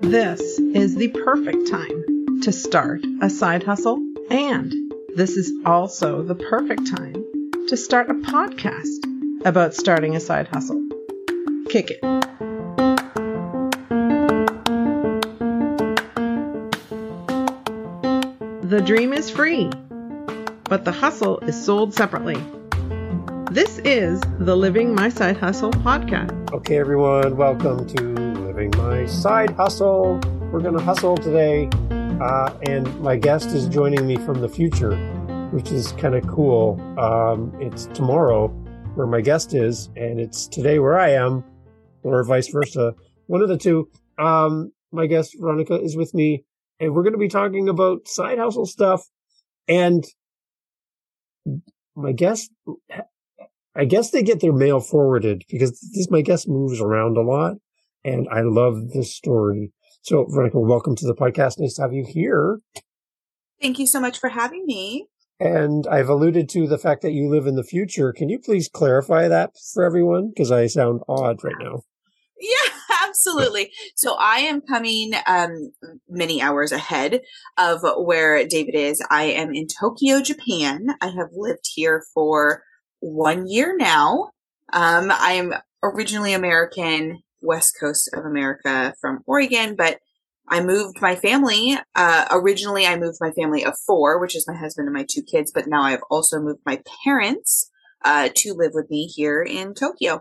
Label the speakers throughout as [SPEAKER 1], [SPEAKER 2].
[SPEAKER 1] This is the perfect time to start a side hustle, and this is also the perfect time to start a podcast about starting a side hustle. Kick it. The dream is free, but the hustle is sold separately. This is the Living My Side Hustle podcast.
[SPEAKER 2] Okay, everyone, welcome to Living My Side Hustle. We're going to hustle today, and my guest is joining me from the future, which is kind of cool. It's tomorrow where my guest is, and it's today where I am, or vice versa. One of the two. My guest, Veronica, is with me, and we're going to be talking about side hustle stuff. And my guest, I guess they get their mail forwarded because my guest moves around a lot, and I love this story. So, Veronica, welcome to the podcast. Nice to have you here.
[SPEAKER 3] Thank you so much for having me.
[SPEAKER 2] And I've alluded to the fact that you live in the future. Can you please clarify that for everyone? Because I sound odd right now.
[SPEAKER 3] Yeah, absolutely. So I am coming many hours ahead of where David is. I am in Tokyo, Japan. I have lived here for 1 year now. I am originally American, West Coast of America from Oregon, but I moved my family. Originally, I moved my family of 4, which is my husband and my 2 kids, but now I've also moved my parents to live with me here in Tokyo.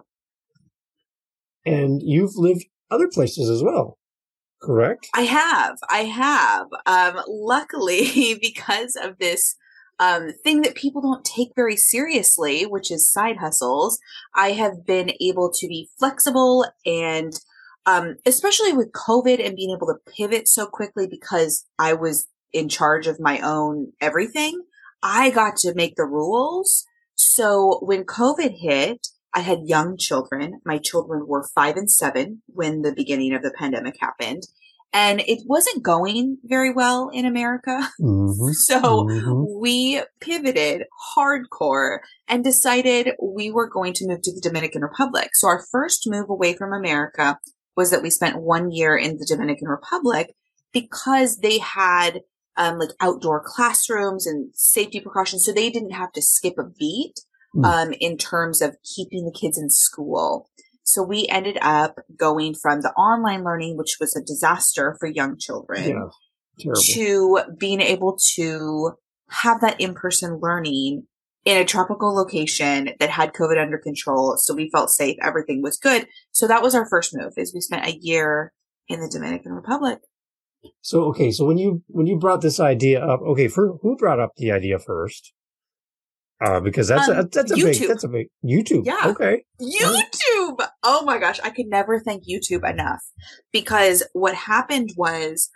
[SPEAKER 2] And you've lived other places as well, correct?
[SPEAKER 3] I have. Luckily, because of this thing that people don't take very seriously, which is side hustles, I have been able to be flexible and especially with COVID and being able to pivot so quickly because I was in charge of my own everything, I got to make the rules. So when COVID hit, I had young children. My children were 5 and 7 when the beginning of the pandemic happened. And it wasn't going very well in America. Mm-hmm. So we pivoted hardcore and decided we were going to move to the Dominican Republic. So our first move away from America was that we spent 1 year in the Dominican Republic because they had like outdoor classrooms and safety precautions. So they didn't have to skip a beat in terms of keeping the kids in school. So we ended up going from the online learning, which was a disaster for young children, to being able to have that in-person learning in a tropical location that had COVID under control. So we felt safe. Everything was good. So that was our first move, is we spent a year in the Dominican Republic.
[SPEAKER 2] So, okay. So when you brought this idea up, who brought up the idea first? Because that's a big YouTube.
[SPEAKER 3] Yeah.
[SPEAKER 2] Okay.
[SPEAKER 3] YouTube. Oh my gosh. I could never thank YouTube enough, because what happened was,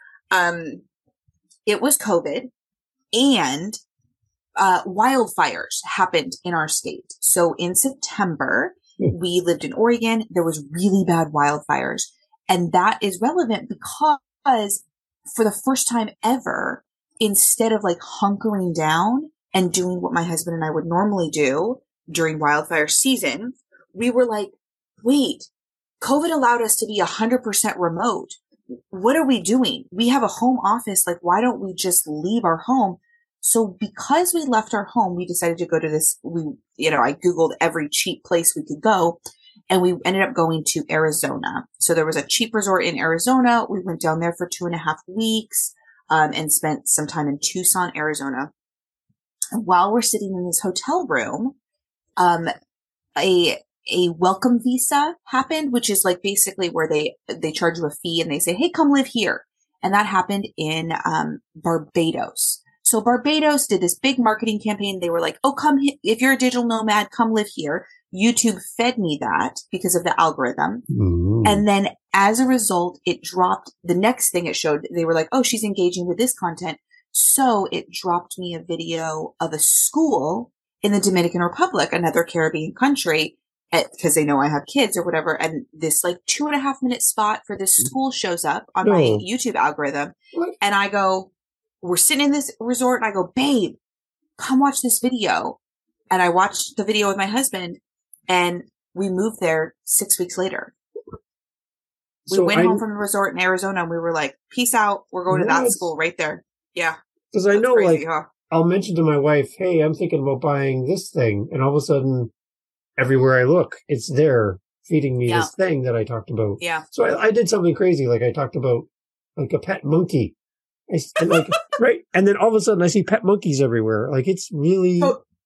[SPEAKER 3] it was COVID and, wildfires happened in our state. So in September, we lived in Oregon. There was really bad wildfires, and that is relevant because for the first time ever, instead of like hunkering down and doing what my husband and I would normally do during wildfire season, we were like, wait, COVID allowed us to be 100% remote. What are we doing? We have a home office. Like, why don't we just leave our home? So because we left our home, we decided to go to this, I Googled every cheap place we could go, and we ended up going to Arizona. So there was a cheap resort in Arizona. We went down there for 2.5 weeks, and spent some time in Tucson, Arizona. While we're sitting in this hotel room, a welcome visa happened, which is like basically where they charge you a fee and they say, hey, come live here. And that happened in Barbados. So Barbados did this big marketing campaign. They were like, oh, if you're a digital nomad, come live here. YouTube fed me that because of the algorithm. Mm-hmm. And then as a result, it dropped the next thing it showed. They were like, oh, she's engaging with this content. So it dropped me a video of a school in the Dominican Republic, another Caribbean country, because they know I have kids or whatever. And this like 2.5-minute spot for this school shows up on my YouTube algorithm. What? And I go, we're sitting in this resort, and I go, babe, come watch this video. And I watched the video with my husband, and we moved there 6 weeks later. We went home from the resort in Arizona and we were like, peace out. We're going to that school right there. Yeah.
[SPEAKER 2] Because I know, crazy, like, I'll mention to my wife, hey, I'm thinking about buying this thing. And all of a sudden, everywhere I look, it's there feeding me this thing that I talked about.
[SPEAKER 3] Yeah.
[SPEAKER 2] So I did something crazy. Like I talked about like a pet monkey. And like, right. And then all of a sudden I see pet monkeys everywhere. Like it's really,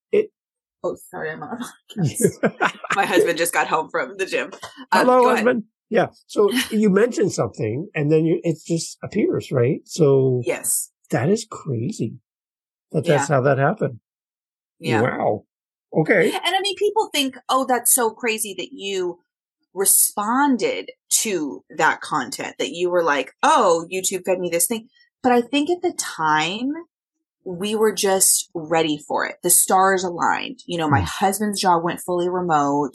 [SPEAKER 3] Oh, sorry, I'm on a podcast. My husband just got home from the gym.
[SPEAKER 2] Hello, husband. Yeah. So you mentioned something and then it just appears, right? So
[SPEAKER 3] yes,
[SPEAKER 2] that is crazy. That's how that happened.
[SPEAKER 3] Yeah.
[SPEAKER 2] Wow. Okay.
[SPEAKER 3] And I mean, people think, oh, that's so crazy that you responded to that content, that you were like, oh, YouTube fed me this thing. But I think at the time, we were just ready for it. The stars aligned. You know, my husband's job went fully remote.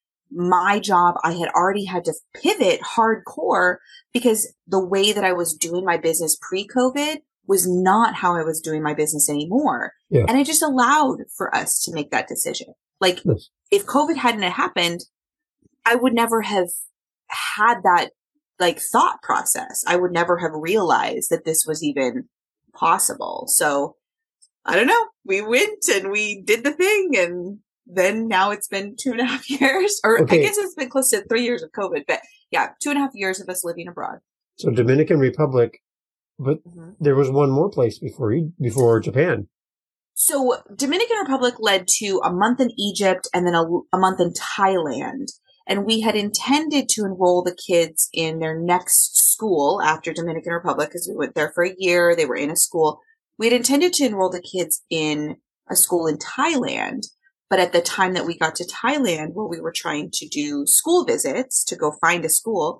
[SPEAKER 3] My job, I had already had to pivot hardcore because the way that I was doing my business pre-COVID was not how I was doing my business anymore. Yeah. And it just allowed for us to make that decision. Like if COVID hadn't happened, I would never have had that like thought process. I would never have realized that this was even possible. So I don't know. We went and we did the thing and then now it's been 2.5 years or I guess it's been close to 3 years of COVID, but yeah, 2.5 years of us living abroad.
[SPEAKER 2] So Dominican Republic, but there was one more place before Japan.
[SPEAKER 3] So Dominican Republic led to a month in Egypt and then a month in Thailand. And we had intended to enroll the kids in their next school after Dominican Republic because we went there for a year. They were in a school. We had intended to enroll the kids in a school in Thailand. But at the time that we got to Thailand, where we were trying to do school visits to go find a school,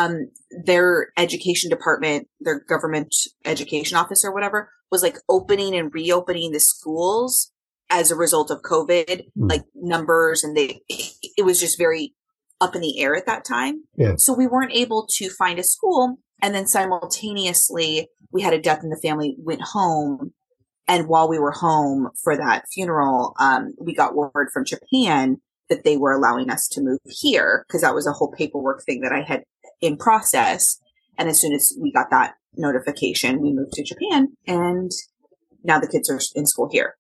[SPEAKER 3] their education department, their government education office or whatever, was like opening and reopening the schools as a result of COVID, like numbers. And it was just very up in the air at that time.
[SPEAKER 2] Yeah.
[SPEAKER 3] So we weren't able to find a school. And then simultaneously, we had a death in the family, went home. And while we were home for that funeral, we got word from Japan that they were allowing us to move here because that was a whole paperwork thing that I had in process. And as soon as we got that notification, we moved to Japan and now the kids are in school here.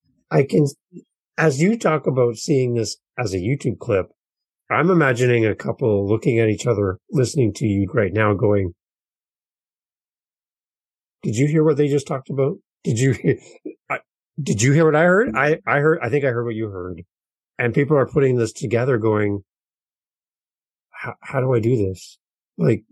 [SPEAKER 2] As you talk about seeing this as a YouTube clip, I'm imagining a couple looking at each other, listening to you right now going, did you hear what they just talked about? Did you hear what I heard? I think I heard what you heard. And people are putting this together going, how do I do this? Like,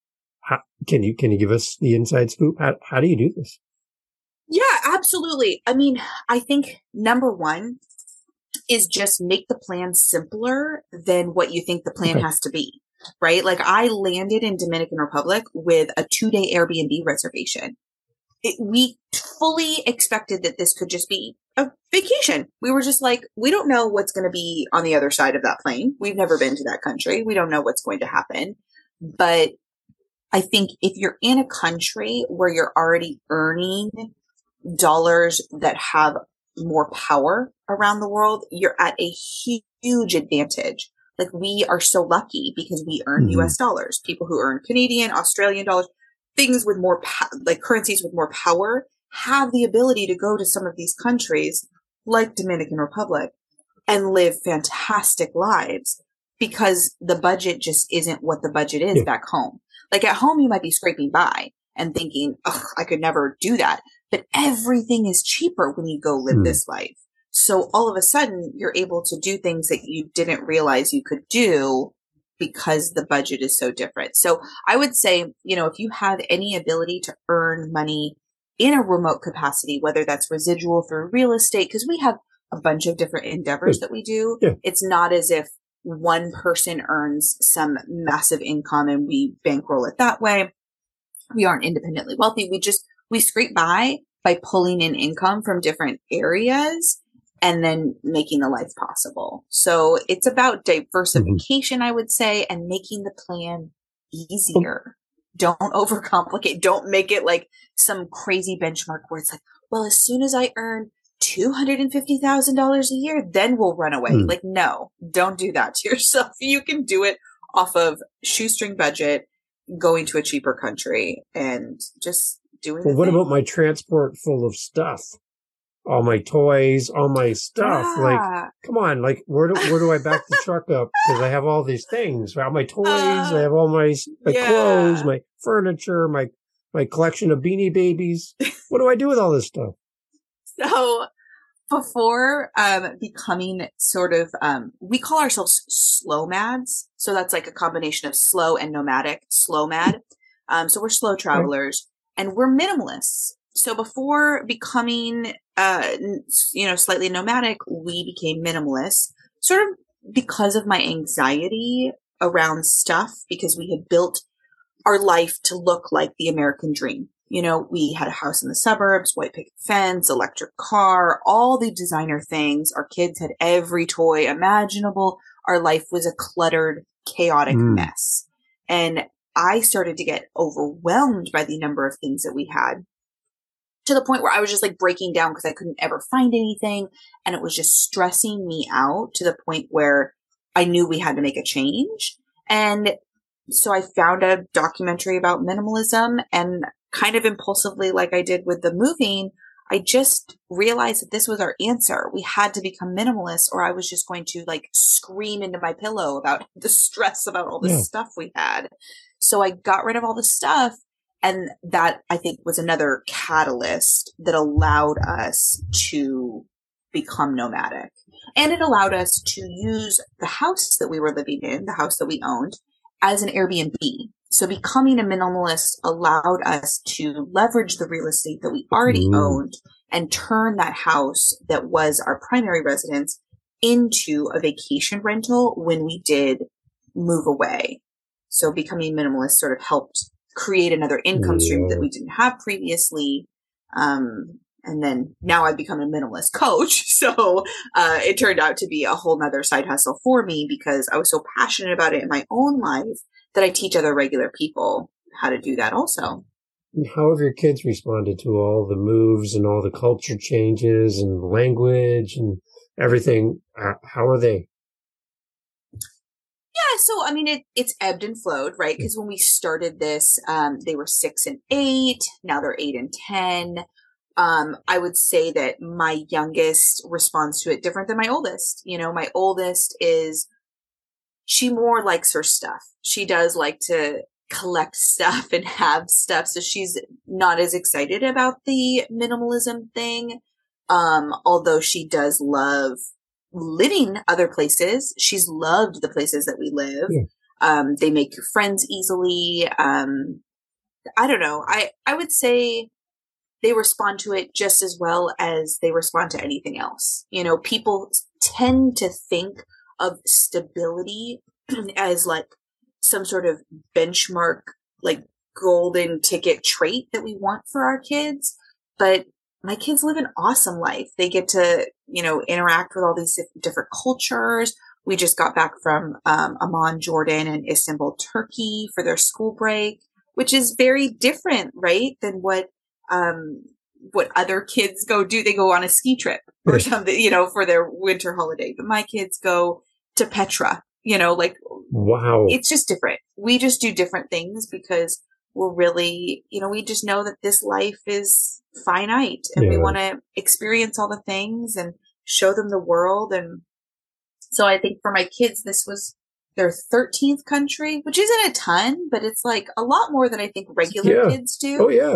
[SPEAKER 2] can you give us the inside scoop? How do you do this?
[SPEAKER 3] Yeah, absolutely. I mean, I think number one is just make the plan simpler than what you think the plan has to be, right? Like I landed in Dominican Republic with a 2-day Airbnb reservation. We fully expected that this could just be a vacation. We were just like, we don't know what's going to be on the other side of that plane. We've never been to that country. We don't know what's going to happen. But I think if you're in a country where you're already earning dollars that have more power around the world, you're at a huge advantage. Like we are so lucky because we earn US dollars. People who earn Canadian, Australian dollars, things with more, like currencies with more power have the ability to go to some of these countries like Dominican Republic and live fantastic lives because the budget just isn't what the budget is back home. Like at home, you might be scraping by and thinking, oh, I could never do that. But everything is cheaper when you go live this life. So all of a sudden you're able to do things that you didn't realize you could do because the budget is so different. So I would say, you know, if you have any ability to earn money in a remote capacity, whether that's residual through real estate, because we have a bunch of different endeavors that we do. Yeah. It's not as if one person earns some massive income and we bankroll it that way. We aren't independently wealthy. We scrape by pulling in income from different areas and then making the life possible. So it's about diversification, I would say, and making the plan easier. Don't overcomplicate. Don't make it like some crazy benchmark where it's like, well, as soon as I earn $250,000 a year, then we'll run away. Like, no, don't do that to yourself. You can do it off of shoestring budget going to a cheaper country and just doing
[SPEAKER 2] Well, what about my transport full of stuff? All my toys, all my stuff.
[SPEAKER 3] Yeah.
[SPEAKER 2] Like, come on, like, where do I back the truck up? Because I have all these things. I have my toys, I have all my clothes, my furniture, my collection of Beanie Babies. What do I do with all this stuff?
[SPEAKER 3] So before becoming sort of, we call ourselves slow mads. So that's like a combination of slow and nomadic, slow mad. So we're slow travelers and we're minimalists. So before becoming, slightly nomadic, we became minimalists sort of because of my anxiety around stuff, because we had built our life to look like the American dream. You know, we had a house in the suburbs, white picket fence, electric car, all the designer things. Our kids had every toy imaginable. Our life was a cluttered, chaotic mess. And I started to get overwhelmed by the number of things that we had, to the point where I was just like breaking down because I couldn't ever find anything. And it was just stressing me out to the point where I knew we had to make a change. And so I found a documentary about minimalism, and kind of impulsively, like I did with the moving, I just realized that this was our answer. We had to become minimalists, or I was just going to like scream into my pillow about the stress about all the stuff we had. So I got rid of all the stuff. And that, I think, was another catalyst that allowed us to become nomadic. And it allowed us to use the house that we were living in, the house that we owned, as an Airbnb. So becoming a minimalist allowed us to leverage the real estate that we already owned and turn that house that was our primary residence into a vacation rental when we did move away. So becoming minimalist sort of helped create another income stream that we didn't have previously. And then now I've become a minimalist coach. So it turned out to be a whole nother side hustle for me because I was so passionate about it in my own life that I teach other regular people how to do that also.
[SPEAKER 2] How have your kids responded to all the moves and all the culture changes and language and everything? How are they?
[SPEAKER 3] Yeah, so I mean, it's ebbed and flowed, right? Because when we started this, they were 6 and 8. Now they're 8 and 10. I would say that my youngest responds to it different than my oldest. You know, my oldest she more likes her stuff. She does like to collect stuff and have stuff. So she's not as excited about the minimalism thing. Although she does love living other places. She's loved the places that we live. Yeah. They make friends easily. I don't know. I would say they respond to it just as well as they respond to anything else. You know, people tend to think of stability as like some sort of benchmark, like golden ticket trait that we want for our kids. But my kids live an awesome life. They get to, you know, interact with all these different cultures. We just got back from Amman, Jordan, and Istanbul, Turkey for their school break, which is very different, right, than what other kids go do. They go on a ski trip or something, you know, for their winter holiday. But my kids go to Petra, you know, like, wow, it's just different. We just do different things because we're really, you know, we just know that this life is finite and we want to experience all the things and show them the world. And so I think for my kids, this was their 13th country, which isn't a ton, but it's like a lot more than I think regular kids do.
[SPEAKER 2] Oh yeah.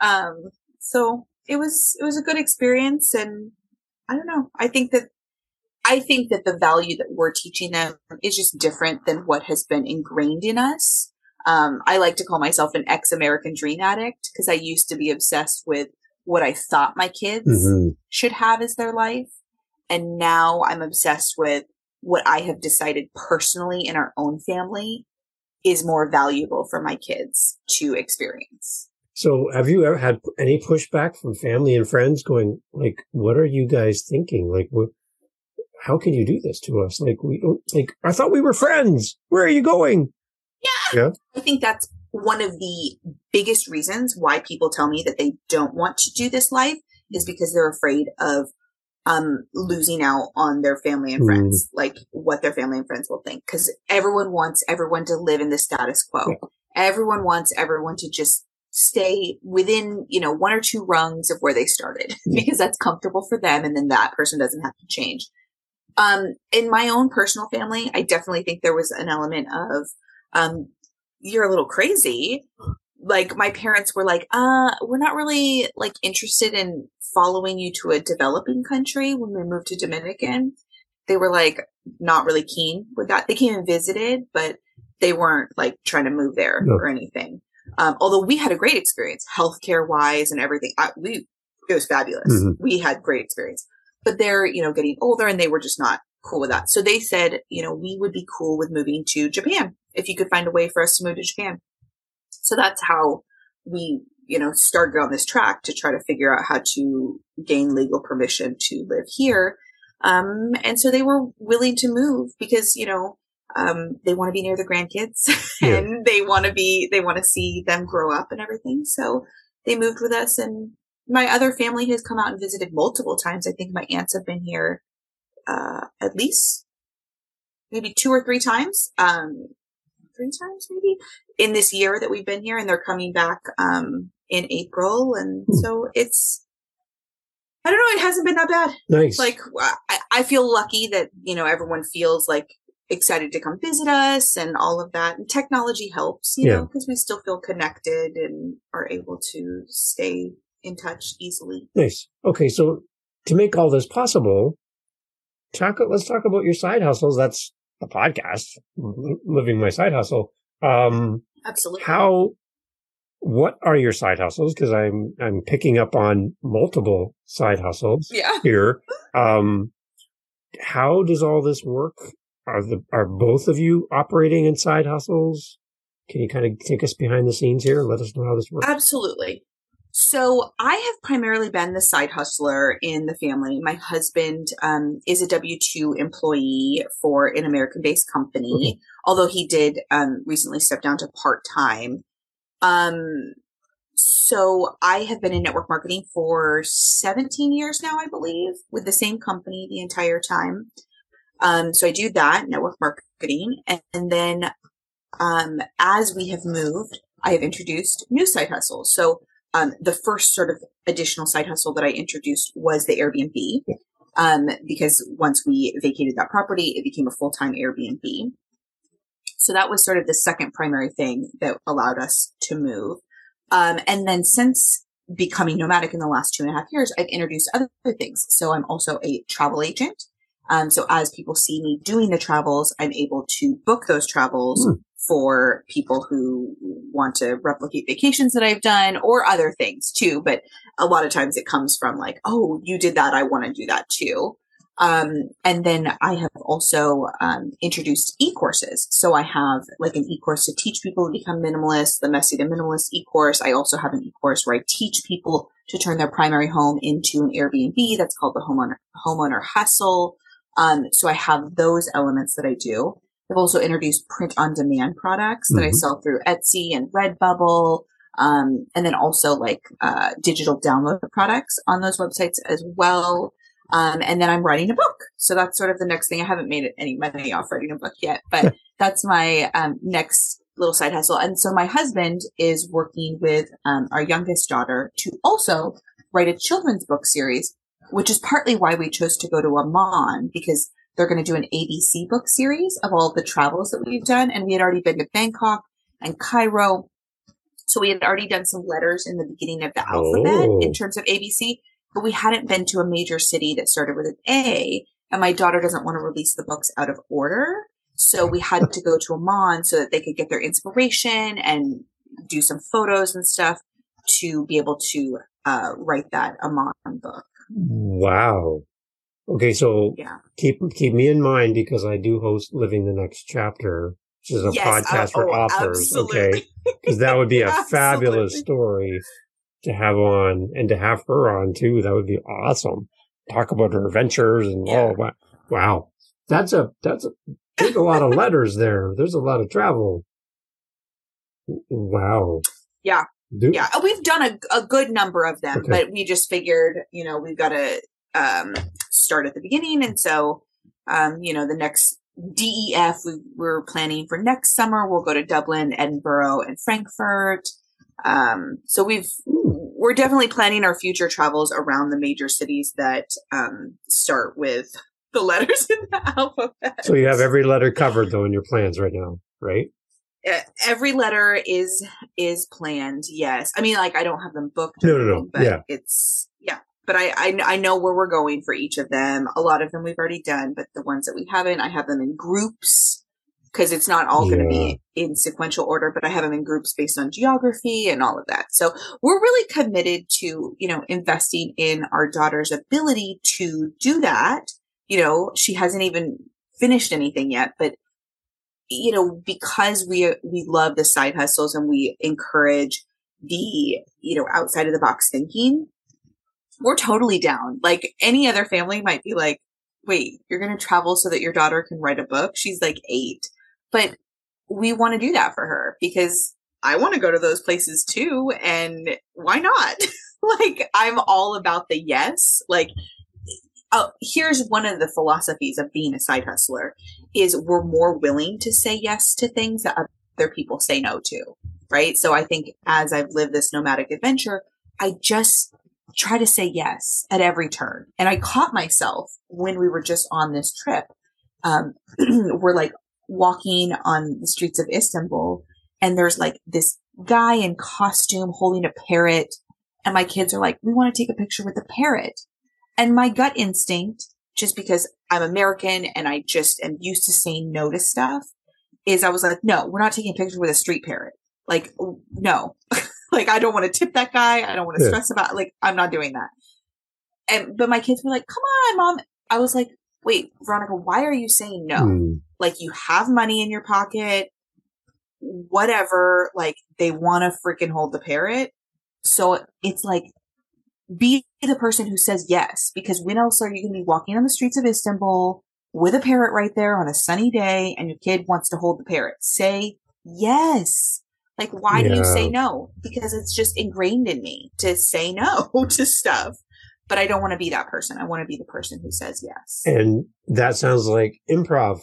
[SPEAKER 3] So it was a good experience. And I don't know. I think that the value that we're teaching them is just different than what has been ingrained in us. I like to call myself an ex-American dream addict because I used to be obsessed with what I thought my kids should have as their life. And now I'm obsessed with what I have decided personally in our own family is more valuable for my kids to experience.
[SPEAKER 2] So have you ever had any pushback from family and friends going like, what are you guys thinking? Like, how can you do this to us? Like, we don't, like, I thought we were friends. Where are you going?
[SPEAKER 3] Yeah. I think that's one of the biggest reasons why people tell me that they don't want to do this life is because they're afraid of losing out on their family and friends, like what their family and friends will think. Because everyone wants everyone to live in the status quo. Yeah. Everyone wants everyone to just stay within, 1 or 2 rungs of where they started because that's comfortable for them. And then that person doesn't have to change. In my own personal family, I definitely think there was an element of, you're a little crazy. Like my parents were like, we're not really like interested in following you to a developing country. When we moved to Dominican, they were like not really keen with that. They came and visited, but they weren't like trying to move there or anything. Although we had a great experience healthcare wise and everything. It was fabulous. Mm-hmm. We had great experience, but they're, getting older and they were just not cool with that. So they said, we would be cool with moving to Japan if you could find a way for us to move to Japan. So that's how we, started on this track to try to figure out how to gain legal permission to live here. And so they were willing to move because, they want to be near the grandkids and they want to see them grow up and everything. So they moved with us, and my other family has come out and visited multiple times. I think my aunts have been here, at least maybe 2 or 3 times, 3 times maybe in this year that we've been here, and they're coming back, in April. And so I don't know. It hasn't been that bad.
[SPEAKER 2] Nice.
[SPEAKER 3] Like I feel lucky that, everyone feels like excited to come visit us and all of that. And technology helps, because we still feel connected and are able to stay in touch easily.
[SPEAKER 2] Nice. Okay. So to make all this possible, let's talk about your side hustles. That's the podcast, Living My Side Hustle.
[SPEAKER 3] Absolutely.
[SPEAKER 2] What are your side hustles? Because I'm picking up on multiple side hustles here. How does all this work? Are both of you operating in side hustles? Can you kind of take us behind the scenes here and let us know how this works?
[SPEAKER 3] Absolutely. So I have primarily been the side hustler in the family. My husband is a W-2 employee for an American-based company, although he did recently step down to part-time. So I have been in network marketing for 17 years now, I believe, with the same company the entire time. So I do that, network marketing. And then as we have moved, I have introduced new side hustles. So the first sort of additional side hustle that I introduced was the Airbnb, because once we vacated that property, it became a full-time Airbnb. So that was sort of the second primary thing that allowed us to move. And then since becoming nomadic in the last 2.5 years, I've introduced other things. So I'm also a travel agent. So as people see me doing the travels, I'm able to book those travels for people who want to replicate vacations that I've done or other things too. But a lot of times it comes from like, oh, you did that. I want to do that too. And then I have also introduced e-courses. So I have like an e-course to teach people to become minimalist, the Messy to Minimalist e-course. I also have an e-course where I teach people to turn their primary home into an Airbnb. That's called the Homeowner Hustle. So I have those elements that I do. I've also introduced print-on-demand products that I sell through Etsy and Redbubble, and then also like digital download products on those websites as well. And then I'm writing a book. So that's sort of the next thing. I haven't made any money off writing a book yet, but that's my next little side hustle. And so my husband is working with our youngest daughter to also write a children's book series, which is partly why we chose to go to Amman, because they're going to do an ABC book series of all the travels that we've done. And we had already been to Bangkok and Cairo. So we had already done some letters in the beginning of the alphabet in terms of ABC, but we hadn't been to a major city that started with an A. And my daughter doesn't want to release the books out of order. So we had to go to Amman so that they could get their inspiration and do some photos and stuff to be able to write that Amman book.
[SPEAKER 2] Wow. Okay, so keep me in mind because I do host Living the Next Chapter, which is a podcast for authors. Absolutely. Okay, because that would be a fabulous story to have on, and to have her on too. That would be awesome. Talk about her adventures and wow, that's a there's a lot of letters there. There's a lot of travel. Wow.
[SPEAKER 3] Yeah. Yeah, we've done a good number of them, but we just figured, we've got to start at the beginning. And so, the DEF, we're planning for next summer. We'll go to Dublin, Edinburgh, and Frankfurt. So we're definitely planning our future travels around the major cities that start with the letters in the alphabet.
[SPEAKER 2] So you have every letter covered though in your plans right now, right?
[SPEAKER 3] Every letter is planned. Yes. I mean, like, I don't have them booked.
[SPEAKER 2] No.
[SPEAKER 3] But
[SPEAKER 2] yeah.
[SPEAKER 3] But I know where we're going for each of them. A lot of them we've already done, but the ones that we haven't, I have them in groups because it's not all going to be in sequential order, but I have them in groups based on geography and all of that. So we're really committed to, investing in our daughter's ability to do that. She hasn't even finished anything yet, but because we love the side hustles and we encourage the, outside of the box thinking, we're totally down. Like, any other family might be like, wait, you're going to travel so that your daughter can write a book? She's like 8. But we want to do that for her because I want to go to those places too. And why not? Like, I'm all about the yes. Like, here's one of the philosophies of being a side hustler is we're more willing to say yes to things that other people say no to. Right. So I think as I've lived this nomadic adventure, I just try to say yes at every turn. And I caught myself when we were just on this trip. We're like walking on the streets of Istanbul and there's like this guy in costume holding a parrot. And my kids are like, we want to take a picture with the parrot. And my gut instinct, just because I'm American and I just am used to saying no to stuff, is I was like, no, we're not taking a picture with a street parrot. Like, no. Like, I don't want to tip that guy. I don't want to stress about it. Like, I'm not doing that. But my kids were like, come on, Mom. I was like, wait, Veronica, why are you saying no? Like, you have money in your pocket, whatever. Like, they want to freaking hold the parrot. So it's like, be the person who says yes, because when else are you going to be walking on the streets of Istanbul with a parrot right there on a sunny day and your kid wants to hold the parrot? Say yes. Like, why do you say no? Because it's just ingrained in me to say no to stuff. But I don't want to be that person. I want to be the person who says yes.
[SPEAKER 2] And that sounds like improv.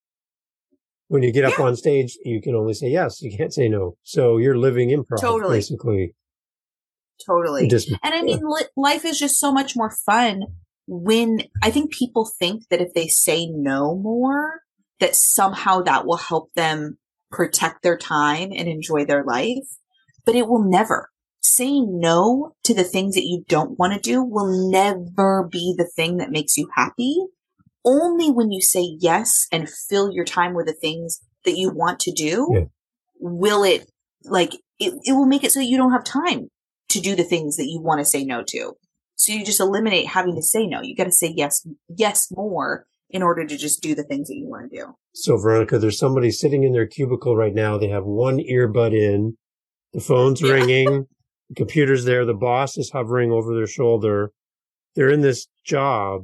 [SPEAKER 2] When you get up on stage, you can only say yes. You can't say no. So you're living improv, basically.
[SPEAKER 3] Totally. And I mean, life is just so much more fun when I think people think that if they say no more, that somehow that will help them protect their time and enjoy their life. But it will never. Saying no to the things that you don't want to do will never be the thing that makes you happy. Only when you say yes and fill your time with the things that you want to do, will it, like, it will make it so you don't have time to do the things that you want to say no to. So you just eliminate having to say no. You got to say yes more in order to just do the things that you want to do.
[SPEAKER 2] So Veronica, there's somebody sitting in their cubicle right now. They have one earbud in, the phone's ringing, the computer's there, the boss is hovering over their shoulder. They're in this job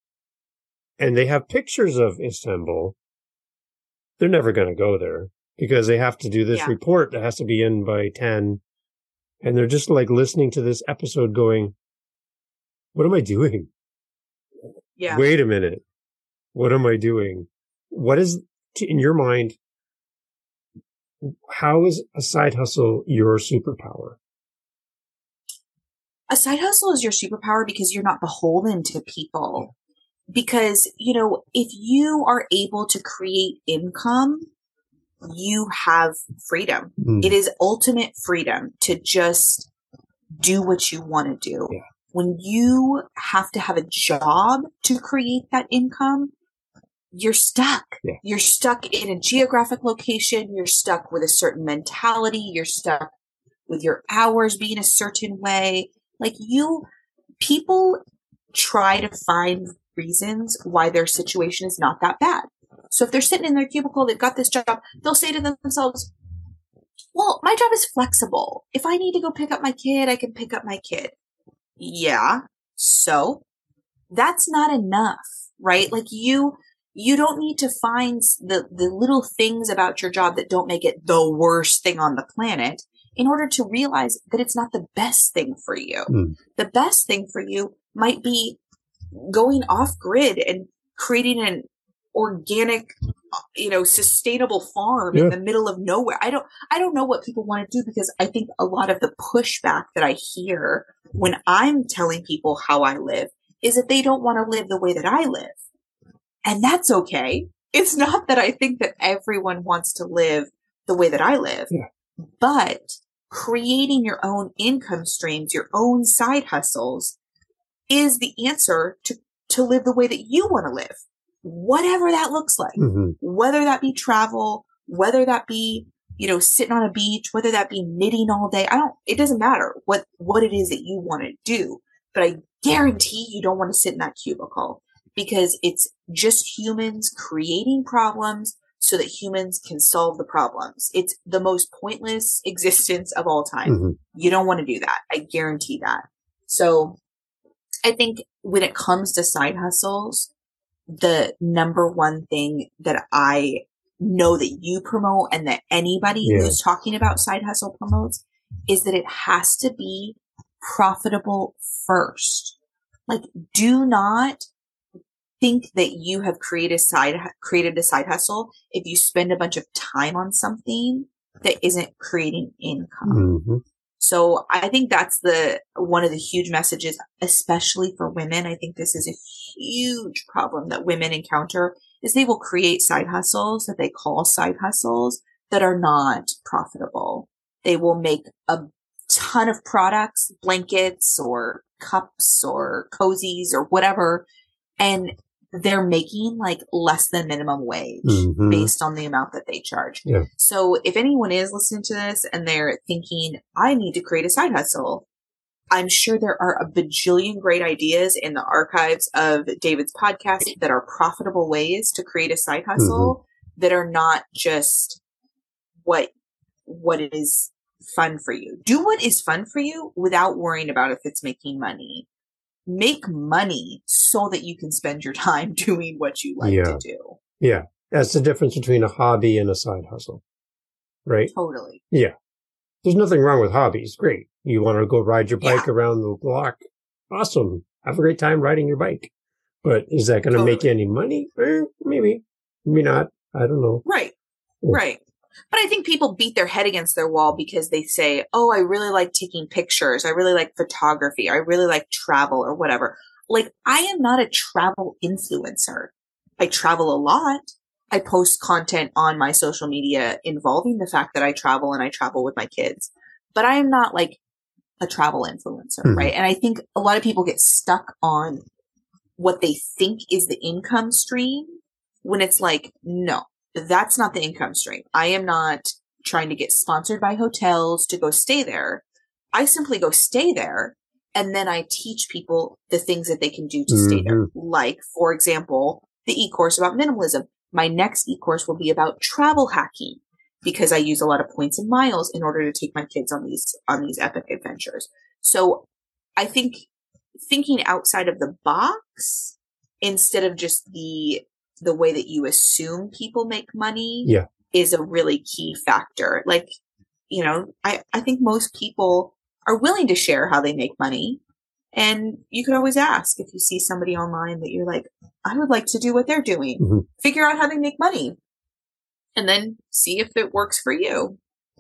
[SPEAKER 2] and they have pictures of Istanbul. They're never going to go there because they have to do this report that has to be in by 10. And they're just like listening to this episode going, what am I doing?
[SPEAKER 3] Yeah.
[SPEAKER 2] Wait a minute. What am I doing? What is, in your mind, how is a side hustle your superpower?
[SPEAKER 3] A side hustle is your superpower because you're not beholden to people. Because, if you are able to create income, you have freedom. It is ultimate freedom to just do what you want to do.
[SPEAKER 2] Yeah.
[SPEAKER 3] When you have to have a job to create that income, you're stuck.
[SPEAKER 2] Yeah.
[SPEAKER 3] You're stuck in a geographic location. You're stuck with a certain mentality. You're stuck with your hours being a certain way. Like, people try to find reasons why their situation is not that bad. So if they're sitting in their cubicle, they've got this job, they'll say to themselves, well, my job is flexible. If I need to go pick up my kid, I can pick up my kid. Yeah. So that's not enough, right? Like, you don't need to find the little things about your job that don't make it the worst thing on the planet in order to realize that it's not the best thing for you. The best thing for you might be going off grid and creating an organic, sustainable farm in the middle of nowhere. I don't know what people want to do, because I think a lot of the pushback that I hear when I'm telling people how I live is that they don't want to live the way that I live. And that's okay. It's not that I think that everyone wants to live the way that I live, but creating your own income streams, your own side hustles is the answer to live the way that you want to live, whatever that looks like, whether that be travel, whether that be, sitting on a beach, whether that be knitting all day. It doesn't matter what it is that you want to do, but I guarantee you don't want to sit in that cubicle, because it's just humans creating problems so that humans can solve the problems. It's the most pointless existence of all time. You don't want to do that. I guarantee that. So I think when it comes to side hustles, the number one thing that I know that you promote and that anybody who's talking about side hustle promotes is that it has to be profitable first. Like, do not think that you have created a side hustle if you spend a bunch of time on something that isn't creating income. So I think that's one of the huge messages, especially for women. I think this is a huge problem that women encounter, is they will create side hustles that they call side hustles that are not profitable. They will make a ton of products, blankets or cups or cozies or whatever, and they're making like less than minimum wage based on the amount that they charge. So if anyone is listening to this and they're thinking, I need to create a side hustle, I'm sure there are a bajillion great ideas in the archives of David's podcast that are profitable ways to create a side hustle that are not just what is fun for you. Do what is fun for you without worrying about if it's making money. Make money so that you can spend your time doing what you like to do.
[SPEAKER 2] Yeah. That's the difference between a hobby and a side hustle, right?
[SPEAKER 3] Totally.
[SPEAKER 2] Yeah. There's nothing wrong with hobbies. Great. You want to go ride your bike around the block? Awesome. Have a great time riding your bike. But is that going to make you any money? Maybe. Maybe not. I don't know.
[SPEAKER 3] Right. Right. But I think people beat their head against their wall because they say, oh, I really like taking pictures. I really like photography. I really like travel or whatever. Like, I am not a travel influencer. I travel a lot. I post content on my social media involving the fact that I travel and I travel with my kids. But I am not like a travel influencer, right? And I think a lot of people get stuck on what they think is the income stream when it's like, no. That's not the income stream. I am not trying to get sponsored by hotels to go stay there. I simply go stay there, and then I teach people the things that they can do to stay there. Like, for example, the e-course about minimalism. My next e-course will be about travel hacking, because I use a lot of points and miles in order to take my kids on these epic adventures. So I think thinking outside of the box instead of just the way that you assume people make money is a really key factor. Like, I think most people are willing to share how they make money. And you could always ask if you see somebody online that you're like, I would like to do what they're doing. Figure out how they make money and then see if it works for you.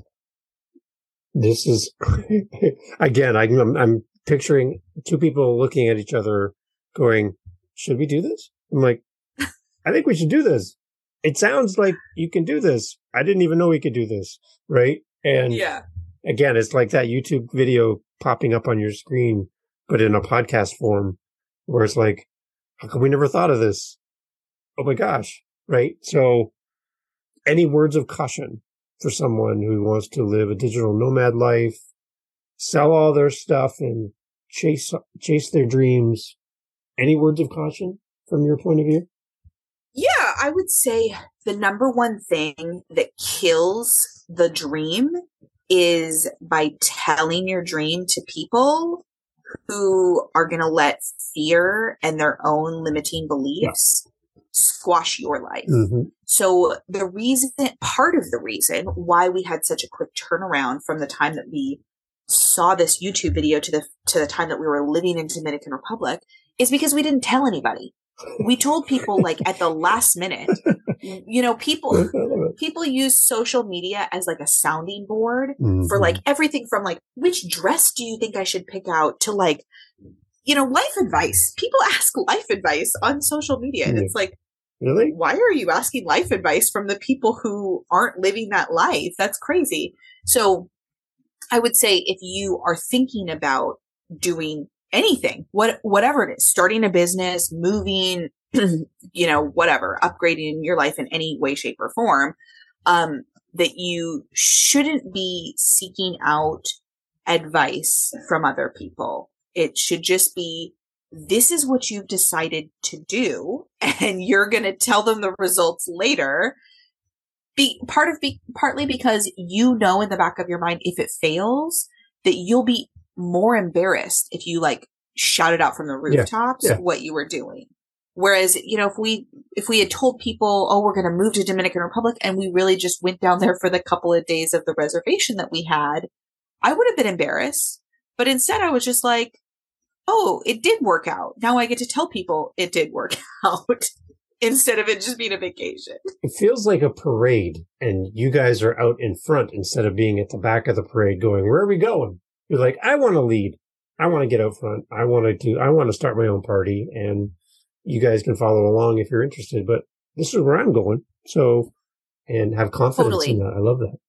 [SPEAKER 2] This is, again, I'm picturing two people looking at each other going, should we do this? I'm like, I think we should do this. It sounds like you can do this. I didn't even know we could do this. Right. And again, it's like that YouTube video popping up on your screen, but in a podcast form where it's like, how come we never thought of this? Oh my gosh. Right. So any words of caution for someone who wants to live a digital nomad life, sell all their stuff and chase their dreams? Any words of caution from your point of view?
[SPEAKER 3] Yeah, I would say the number one thing that kills the dream is by telling your dream to people who are going to let fear and their own limiting beliefs squash your life. So part of the reason why we had such a quick turnaround from the time that we saw this YouTube video to the time that we were living in Dominican Republic is because we didn't tell anybody. We told people like at the last minute, you know, people use social media as like a sounding board for like everything from like, which dress do you think I should pick out to like, you know, life advice. People ask life advice on social media. And it's like,
[SPEAKER 2] really?
[SPEAKER 3] Why are you asking life advice from the people who aren't living that life? That's crazy. So I would say if you are thinking about doing anything, whatever it is, starting a business, moving, you know, whatever, upgrading your life in any way, shape, or form, that you shouldn't be seeking out advice from other people. It should just be, this is what you've decided to do, and you're going to tell them the results later. Partly because you know in the back of your mind, if it fails, that you'll be more embarrassed if you like shout it out from the rooftops what you were doing. Whereas, you know, if we had told people, oh, we're going to move to Dominican Republic, and we really just went down there for the couple of days of the reservation that we had, I would have been embarrassed. But instead I was just like, oh, it did work out. Now I get to tell people it did work out instead of it just being a vacation.
[SPEAKER 2] It feels like a parade, and you guys are out in front instead of being at the back of the parade going, where are we going? You're like, I want to lead. I want to get out front. I want to start my own party, and you guys can follow along if you're interested, but this is where I'm going. So, and have confidence in that. I love that.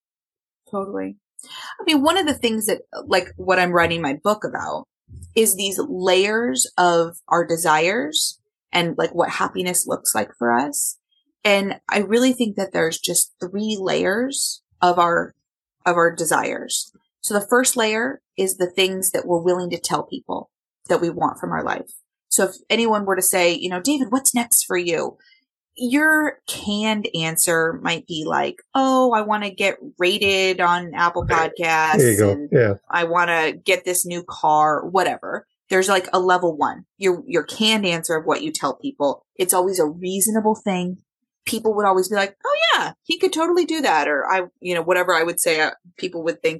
[SPEAKER 3] Totally. I mean, one of the things that, like, what I'm writing my book about is these layers of our desires and like what happiness looks like for us. And I really think that there's just 3 layers of our desires. So the first layer is the things that we're willing to tell people that we want from our life. So if anyone were to say, you know, David, what's next for you? Your canned answer might be like, oh, I want to get rated on Apple Podcasts.
[SPEAKER 2] There you go.
[SPEAKER 3] And
[SPEAKER 2] yeah.
[SPEAKER 3] I want to get this new car, whatever. There's like a level 1, your canned answer of what you tell people. It's always a reasonable thing. People would always be like, oh yeah, he could totally do that. Or whatever I would say, people would think.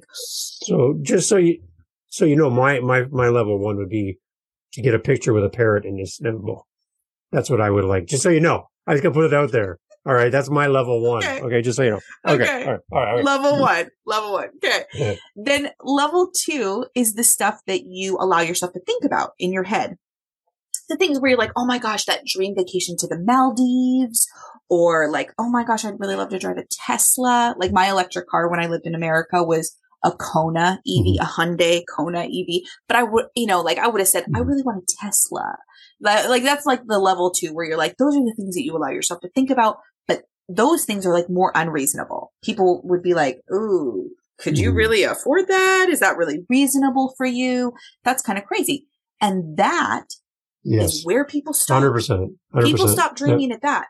[SPEAKER 2] So just so you know, my level 1 would be to get a picture with a parrot in his snivel. That's what I would like. Just so you know. I was going to put it out there. All right. That's my level 1. Okay. Just so you know. Okay. All right.
[SPEAKER 3] Level 1. Okay. Yeah. Then level 2 is the stuff that you allow yourself to think about in your head. The things where you're like, oh my gosh, that dream vacation to the Maldives, or like, oh my gosh, I'd really love to drive a Tesla. Like my electric car when I lived in America was a Kona EV, a Hyundai Kona EV. But I would, I would have said, I really want a Tesla. Like that's like the level 2 where you're like, those are the things that you allow yourself to think about. But those things are like more unreasonable. People would be like, ooh, could you really afford that? Is that really reasonable for you? That's kind of crazy. And that is where people stop.
[SPEAKER 2] 100%.
[SPEAKER 3] People stop dreaming at that.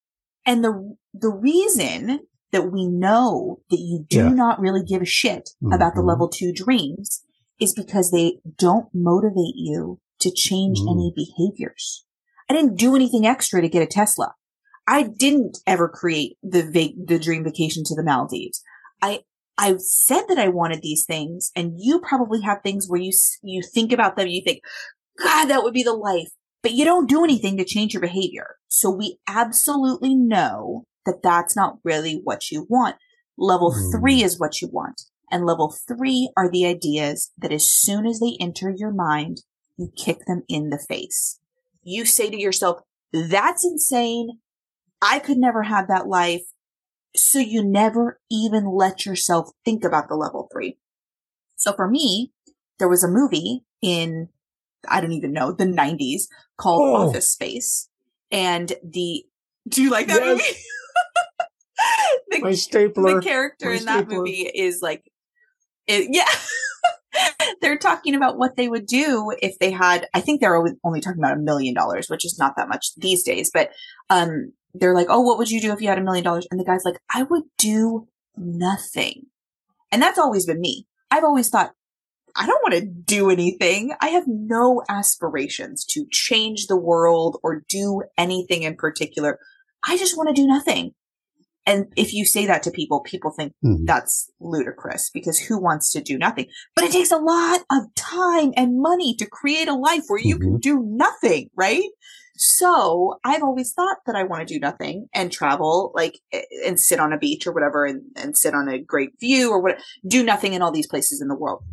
[SPEAKER 3] And the reason that we know that you do not really give a shit about the level 2 dreams is because they don't motivate you to change any behaviors. I didn't do anything extra to get a Tesla. I didn't ever create the dream vacation to the Maldives. I said that I wanted these things, and you probably have things where you think about them and you think, God, that would be the life, but you don't do anything to change your behavior. So we absolutely know that that's not really what you want. Level 3 is what you want. And level 3 are the ideas that as soon as they enter your mind, you kick them in the face. You say to yourself, that's insane. I could never have that life. So you never even let yourself think about the level 3. So for me, there was a movie in, I don't even know, the 90s called Office Space. And do you like that movie?
[SPEAKER 2] My stapler.
[SPEAKER 3] The character in that movie is like, they're talking about what they would do if they had, I think they're only talking about $1 million, which is not that much these days, but, they're like, oh, what would you do if you had $1 million? And the guy's like, I would do nothing. And that's always been me. I've always thought, I don't want to do anything. I have no aspirations to change the world or do anything in particular. I just want to do nothing. And if you say that to people, people think that's ludicrous, because who wants to do nothing? But it takes a lot of time and money to create a life where you can do nothing, right? So I've always thought that I want to do nothing and travel, like, and sit on a beach or whatever, and sit on a great view or what, do nothing in all these places in the world.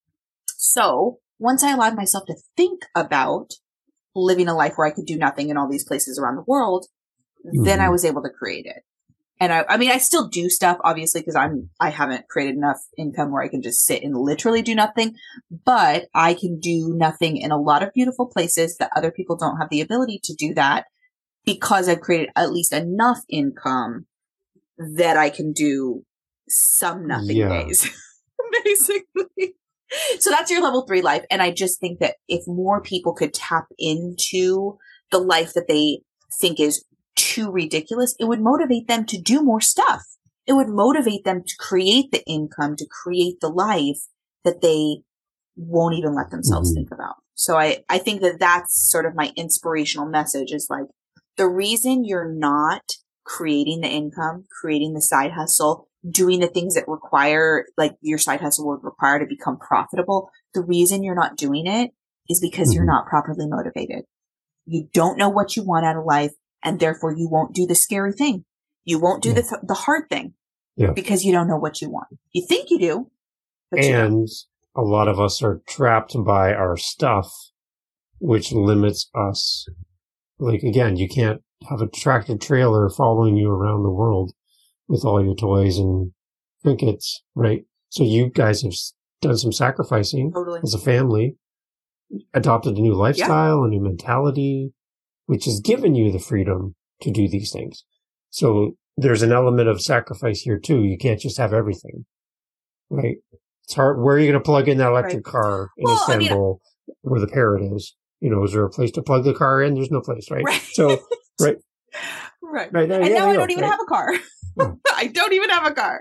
[SPEAKER 3] So once I allowed myself to think about living a life where I could do nothing in all these places around the world, then I was able to create it. And I mean, I still do stuff, obviously, because I haven't created enough income where I can just sit and literally do nothing, but I can do nothing in a lot of beautiful places that other people don't have the ability to do that, because I've created at least enough income that I can do some nothing days, basically. So that's your level 3 life. And I just think that if more people could tap into the life that they think is too ridiculous, it would motivate them to do more stuff. It would motivate them to create the income, to create the life that they won't even let themselves think about. So I think that that's sort of my inspirational message, is like, the reason you're not creating the income, creating the side hustle, doing the things that require, like your side hustle would require to become profitable, the reason you're not doing it is because you're not properly motivated. You don't know what you want out of life, and therefore you won't do the scary thing. You won't do the hard thing because you don't know what you want. You think you do, but you don't.
[SPEAKER 2] And a lot of us are trapped by our stuff, which limits us. Like, again, you can't have a tractor trailer following you around the world with all your toys and trinkets, right? So you guys have done some sacrificing as a family, adopted a new lifestyle, a new mentality, which has given you the freedom to do these things. So there's an element of sacrifice here too. You can't just have everything, right? It's hard. Where are you going to plug in that electric car in Istanbul, where the parrot is? You know, is there a place to plug the car in? There's no place, right? So, right.
[SPEAKER 3] And now I don't even have a car. I don't even have a car.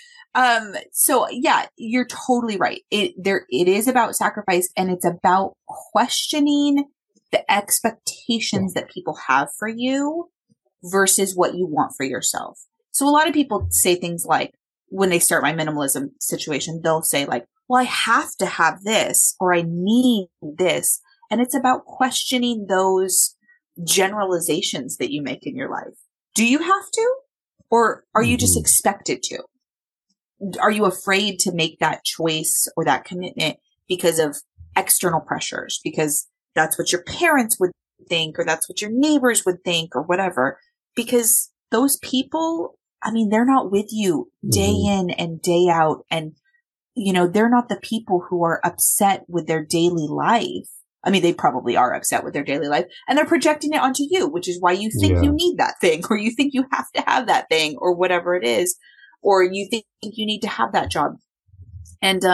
[SPEAKER 3] So yeah, you're totally right. It is about sacrifice, and it's about questioning the expectations that people have for you versus what you want for yourself. So a lot of people say things like, when they start my minimalism situation, they'll say like, well, I have to have this, or I need this. And it's about questioning those generalizations that you make in your life. Do you have to? Or are you just expected to? Are you afraid to make that choice or that commitment because of external pressures? Because that's what your parents would think, or that's what your neighbors would think, or whatever. Because those people, I mean, they're not with you day in and day out. And, you know, they're not the people who are upset with their daily life. I mean, they probably are upset with their daily life, and they're projecting it onto you, which is why you think you need that thing, or you think you have to have that thing, or whatever it is, or you think you need to have that job. And,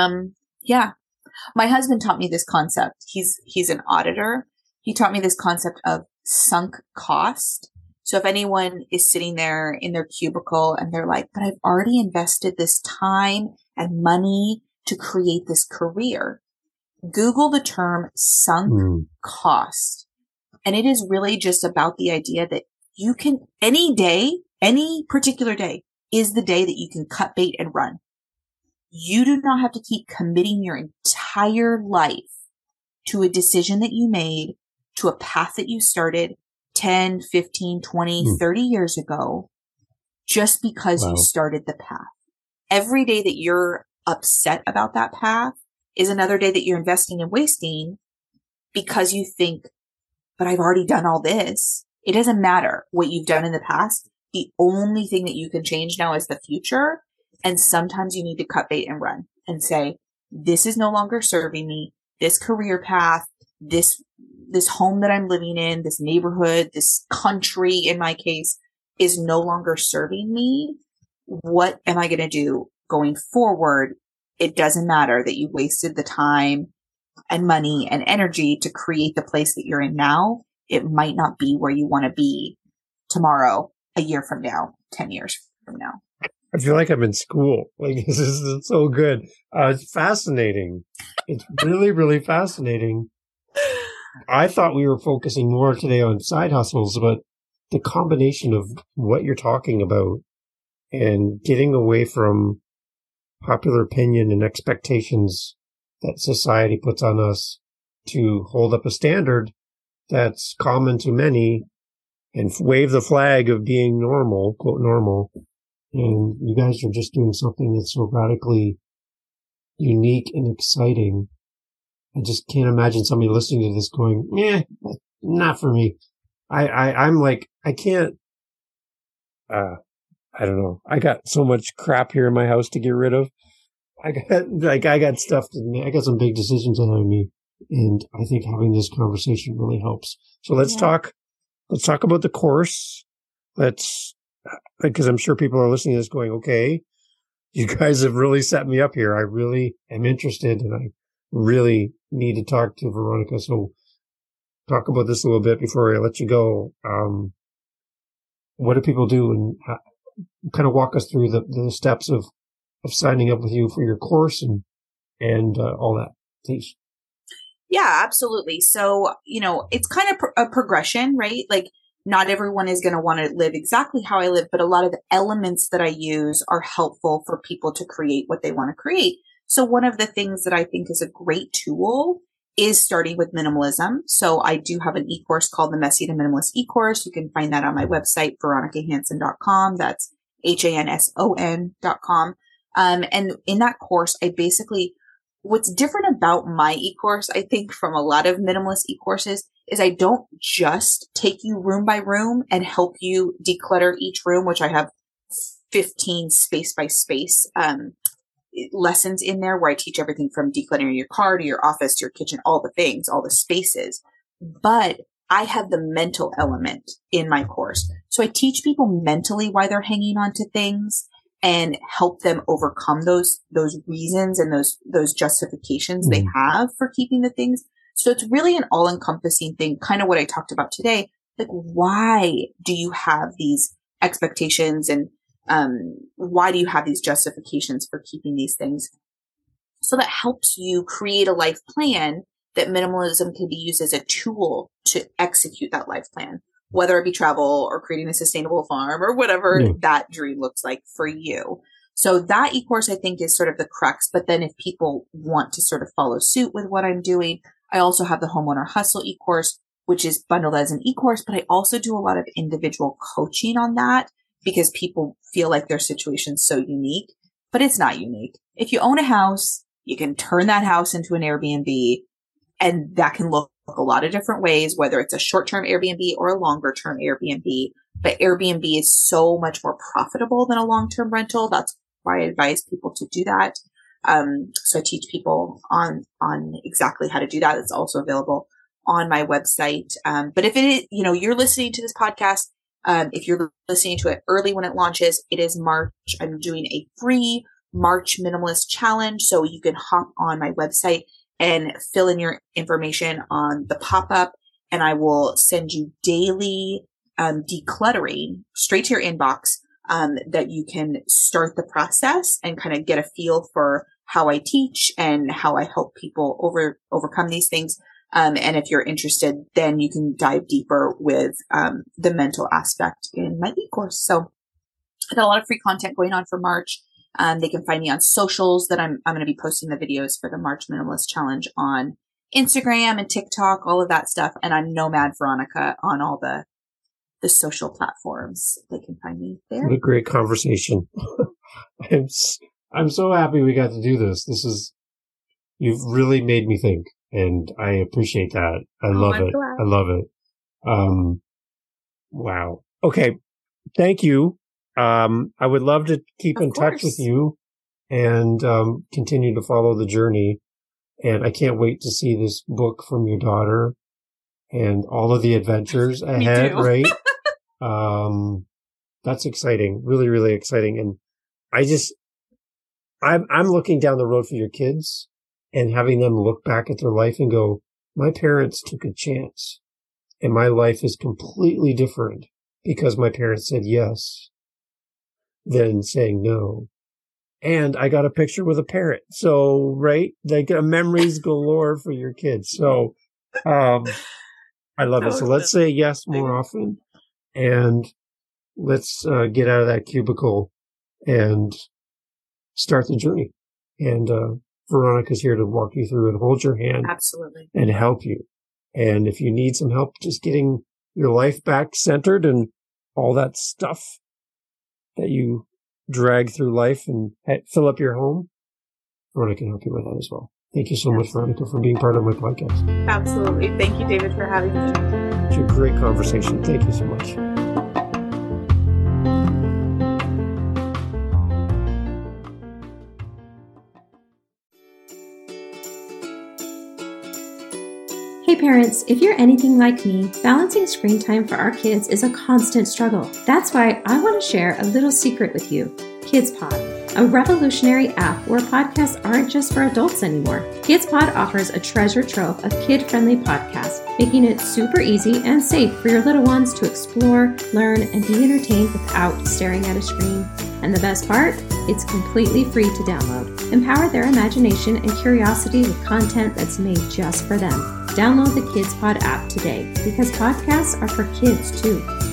[SPEAKER 3] my husband taught me this concept. He's an auditor. He taught me this concept of sunk cost. So if anyone is sitting there in their cubicle and they're like, but I've already invested this time and money to create this career, Google the term sunk cost. And it is really just about the idea that you can, any day, any particular day is the day that you can cut bait and run. You do not have to keep committing your entire life to a decision that you made, to a path that you started 10, 15, 20, 30 years ago, just because you started the path. Every day that you're upset about that path is another day that you're investing and wasting because you think, but I've already done all this. It doesn't matter what you've done in the past. The only thing that you can change now is the future. And sometimes you need to cut bait and run and say, this is no longer serving me. This career path, this home that I'm living in, this neighborhood, this country in my case, is no longer serving me. What am I going to do going forward? It doesn't matter that you wasted the time and money and energy to create the place that you're in now. It might not be where you want to be tomorrow, a year from now, 10 years from now.
[SPEAKER 2] I feel like I'm in school. Like, this is so good. It's fascinating. It's really, really fascinating. I thought we were focusing more today on side hustles, but the combination of what you're talking about and getting away from popular opinion and expectations that society puts on us to hold up a standard that's common to many and wave the flag of being normal, quote normal. And you guys are just doing something that's so radically unique and exciting. I just can't imagine somebody listening to this going, not for me. I'm like, I can't, I don't know. I got so much crap here in my house to get rid of. I got stuff I got some big decisions ahead of me. And I think having this conversation really helps. So let's talk about the course. Because I'm sure people are listening to this going, okay, you guys have really set me up here. I really am interested and I really need to talk to Veronica. So talk about this a little bit before I let you go. What do people do, and kind of walk us through the steps of signing up with you for your course and all that, please.
[SPEAKER 3] Yeah, absolutely. So, it's kind of a progression, right? Like, not everyone is going to want to live exactly how I live, but a lot of the elements that I use are helpful for people to create what they want to create. So one of the things that I think is a great tool is starting with minimalism. So I do have an e-course called the Messy to Minimalist e-course. You can find that on my website, veronicahanson.com. That's HANSON.com. And in that course, what's different about my e-course, I think, from a lot of minimalist e-courses is I don't just take you room by room and help you declutter each room, which I have 15 space by space lessons in there where I teach everything from decluttering your car to your office to your kitchen, all the things, all the spaces. But I have the mental element in my course. So I teach people mentally why they're hanging on to things and help them overcome those reasons and those justifications they have for keeping the things. So it's really an all-encompassing thing, kind of what I talked about today. Like, why do you have these expectations and why do you have these justifications for keeping these things? So that helps you create a life plan that minimalism can be used as a tool to execute that life plan, whether it be travel or creating a sustainable farm or whatever that dream looks like for you. So that e-course, I think, is sort of the crux. But then if people want to sort of follow suit with what I'm doing, I also have the Homeowner Hustle e-course, which is bundled as an e-course, but I also do a lot of individual coaching on that because people feel like their situation's so unique, but it's not unique. If you own a house, you can turn that house into an Airbnb, and that can look a lot of different ways, whether it's a short-term Airbnb or a longer-term Airbnb. But Airbnb is so much more profitable than a long-term rental. That's why I advise people to do that. So I teach people on exactly how to do that. It's also available on my website. But if it is, you're listening to this podcast, if you're listening to it early when it launches, it is March. I'm doing a free March Minimalist Challenge. So you can hop on my website and fill in your information on the pop-up, and I will send you daily decluttering straight to your inbox that you can start the process and kind of get a feel for how I teach and how I help people overcome these things. And if you're interested, then you can dive deeper with the mental aspect in my e-course. So I got a lot of free content going on for March. They can find me on socials that I'm going to be posting the videos for the March Minimalist Challenge on Instagram and TikTok, all of that stuff. And I'm Nomad Veronica on all the social platforms. They can find me there.
[SPEAKER 2] What a great conversation. I'm so happy we got to do this. You've really made me think, and I appreciate that. I love it.
[SPEAKER 3] Glad.
[SPEAKER 2] I love it. Wow. Okay. Thank you. I would love to keep in touch with you and continue to follow the journey. And I can't wait to see this book from your daughter and all of the adventures ahead, right? That's exciting. Really, really exciting. And I'm looking down the road for your kids and having them look back at their life and go, my parents took a chance and my life is completely different because my parents said yes than saying no. And I got a picture with a parrot. So, right? They got memories galore for your kids. So, I love it. So let's say yes more often and let's get out of that cubicle and start the journey. And Veronica's here to walk you through and hold your hand.
[SPEAKER 3] Absolutely.
[SPEAKER 2] And help you. And if you need some help just getting your life back centered and all that stuff that you drag through life and fill up your home, Veronica can help you with that as well. Thank you so much, Veronica, for being part of my podcast.
[SPEAKER 3] Absolutely. Thank you, David, for having me.
[SPEAKER 2] It's a great conversation. Thank you so much.
[SPEAKER 4] Hey parents, if you're anything like me, balancing screen time for our kids is a constant struggle. That's why I want to share a little secret with you. KidsPod, a revolutionary app where podcasts aren't just for adults anymore. KidsPod offers a treasure trove of kid-friendly podcasts, making it super easy and safe for your little ones to explore, learn, and be entertained without staring at a screen. And the best part? It's completely free to download. Empower their imagination and curiosity with content that's made just for them. Download the KidsPod app today because podcasts are for kids too.